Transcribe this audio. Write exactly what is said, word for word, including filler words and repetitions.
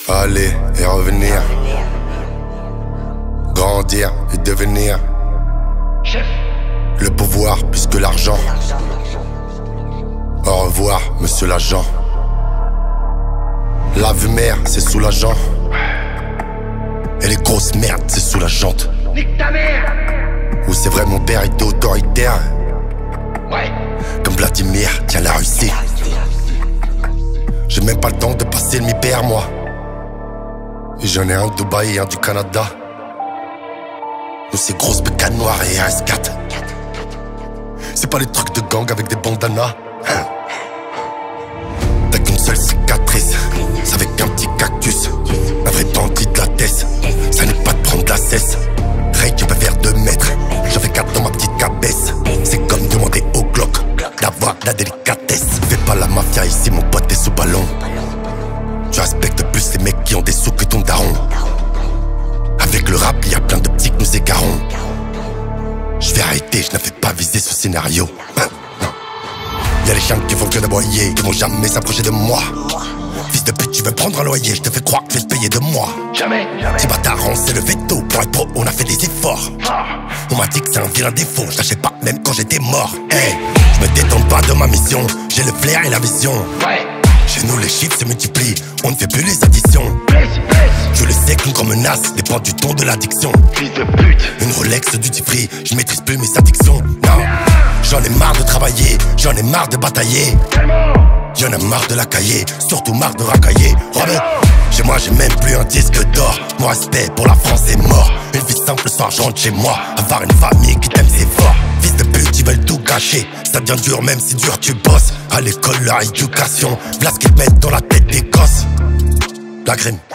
Aller et revenir, grandir et devenir le pouvoir plus que l'argent. Au revoir, monsieur l'agent. La vue mère, c'est soulageant. Et les grosses merdes, c'est sous la jante. Nique ta mère! Où c'est vrai mon père était autoritaire. Ouais. Comme Vladimir, tiens la Russie. J'ai même pas le temps de passer le mi-père, moi. Et j'en ai un de Dubaï et un du Canada. Nous c'est grosses bécanes noires et R S quatre. C'est pas les trucs de gang avec des bandanas. Hein. T'as qu'une seule cicatrice, c'est avec un petit cactus. Un vrai bandit de la tête, ça n'est pas de prendre la cesse. Ray, tu peux faire deux mètres, j'en fais quatre dans ma petite cabesse. C'est comme demander au Glock d'avoir la délicatesse. Fais pas la mafia ici, mon pote, t'es sous ballon. Tu respectes plus les mecs qui ont des sous que ton daron. Avec le rap, y'a plein de petits que nous égarons. Je vais arrêter, je n'avais pas visé ce scénario. Hein, non. Y'a les chiens qui font que d'aboyer, qui vont jamais s'approcher de moi. Fils de pute, tu veux prendre un loyer, je te fais croire que je vais te payer de moi. Jamais, jamais. Ces bâtards, on c'est le veto. Pour être pro, on a fait des efforts. On m'a dit que c'est un vilain défaut, je lâchais pas même quand j'étais mort. Hey, je me détends pas de ma mission, j'ai le flair et la vision. Ouais. Chez nous les chiffres se multiplient, on ne fait plus les additions. Blesse, blesse. Je le sais qu'une grande menace dépend du ton de l'addiction. Fils de pute. Une Rolex du free, je maîtrise plus mes addictions. Non, j'en ai marre de travailler, j'en ai marre de batailler. Tellement. Y'en a marre de la cahier, surtout marre de racailler. Robin, chez moi j'ai même plus un disque d'or. Mon respect pour la France est mort. Une vie simple, soir je rentre chez moi. Avoir une famille qui t'aime c'est fort. Fils de pute, ils veulent tout gâcher. Ça devient dur même si dur tu bosses. À l'école, leur éducation, voilà ce qu'ils te mettent dans la tête des gosses. La grime.